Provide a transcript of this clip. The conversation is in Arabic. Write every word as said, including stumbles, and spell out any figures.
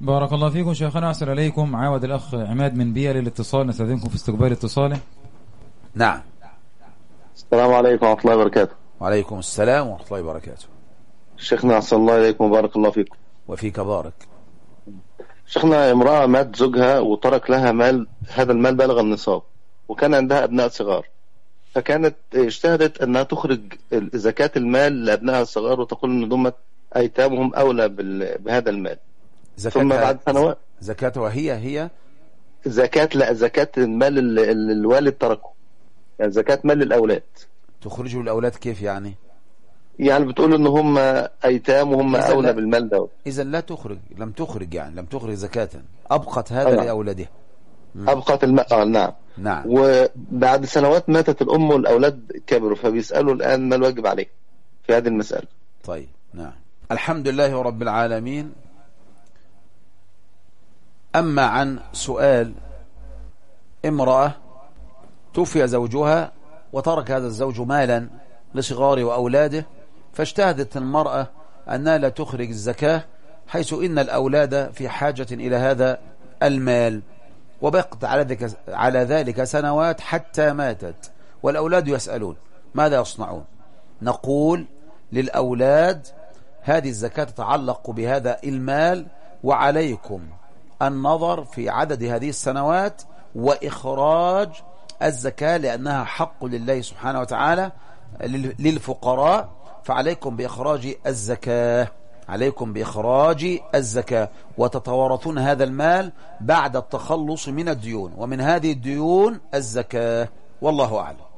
بارك الله فيكم شيخنا، أحسن إليكم. عاود الأخ عماد من بيا للاتصال، نستأذنكم في استقبال اتصاله. نعم. السلام عليكم ورحمة الله وبركاته. وعليكم السلام ورحمة الله وبركاته. شيخنا أحسن الله إليكم وبارك الله فيكم. وفيك بارك. شيخنا، امرأة مات زوجها وترك لها مال، هذا المال بلغ النصاب، وكان عندها أبناء صغار، فكانت اجتهدت أنها تخرج زكاة المال لأبنائها الصغار وتقول أن ضمت أيتامهم أولى بهذا المال. ثم بعد سنوات زكاتها هي هي زكاة لا زكاة المال اللي الوالد تركه، يعني زكاة مال الأولاد. تخرجوا الأولاد كيف يعني؟ يعني بتقول ان هم ايتام وهم اولى بالمال ده. اذا لا تخرج، لم تخرج يعني لم تخرج زكاة، ابقت هذا أيوة. لاولادها. ابقت المال. آه نعم. نعم. وبعد سنوات ماتت الام والاولاد كبروا، فبيسالوا الان ما الواجب عليه في هذه المساله. طيب. نعم. الحمد لله رب العالمين. اما عن سؤال امرأة توفي زوجها وترك هذا الزوج مالا لصغاره وأولاده، فاجتهدت المرأة أنها لا تخرج الزكاة، حيث إن الأولاد في حاجة إلى هذا المال، وبقت على ذلك, على ذلك سنوات حتى ماتت، والأولاد يسألون ماذا يصنعون؟ نقول للأولاد هذه الزكاة تتعلق بهذا المال، وعليكم النظر في عدد هذه السنوات وإخراج الزكاة، لأنها حق لله سبحانه وتعالى للفقراء، فعليكم بإخراج الزكاة، عليكم بإخراج الزكاة، وتتوارثون هذا المال بعد التخلص من الديون، ومن هذه الديون الزكاة، والله أعلم.